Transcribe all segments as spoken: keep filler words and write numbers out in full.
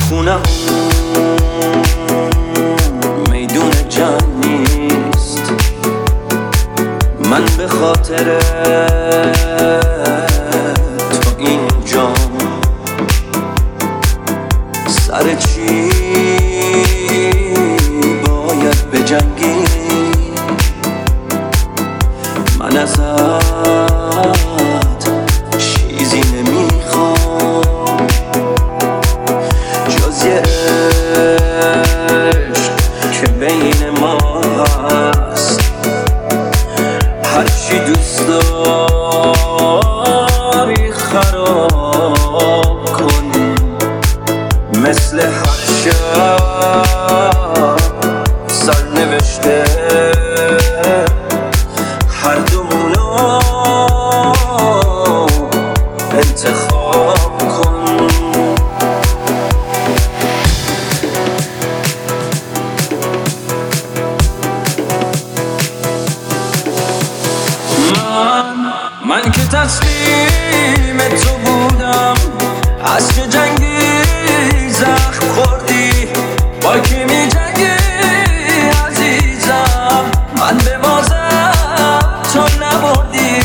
خونم میدون جنگ نیست، من به خاطر تو اینجا سر چی باید بجنگی؟ من ازت چیزی نمیخوام جز یه عشق که بین ما هست. هرچی دوست داری خراب کن، مثل هر شب سرنوشته هر دومونو انتخاب کن. من من که تسلیم تو بودم، از چه جنگی زخم خوردی، با کی می جنگی عزیزم؟ من به بازم تو نبردی،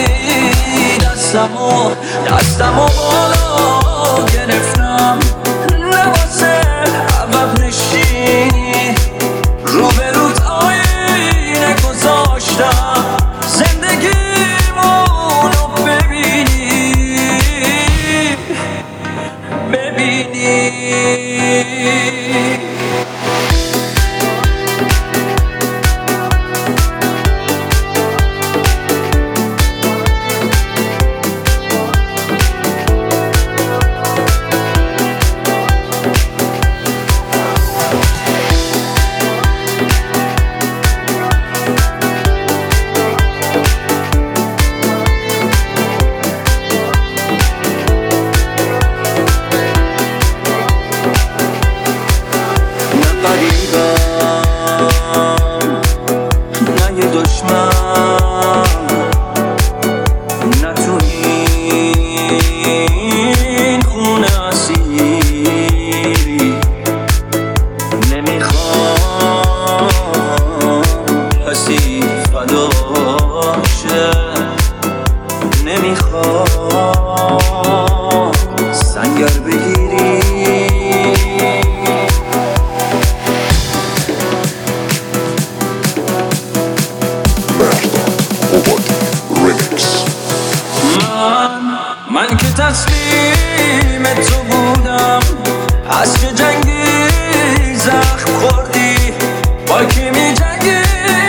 دستمو دستمو بالا گرفتم، نواسه عقب نشینی رو به روت آینه گذاشتم، زندگیمونو ببینی ببینی. نه یه دشمن، نه تو این خونه اسیری، نمیخوام کسی فداشه، نمیخوام سنگر بگیری. من که تسلیم تو بودم، از چه جنگی زخم خوردی، با کی می جنگی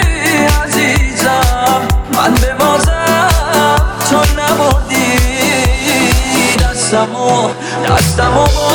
عزیزم؟ من به بازم تو نبردی، دستمو دستمو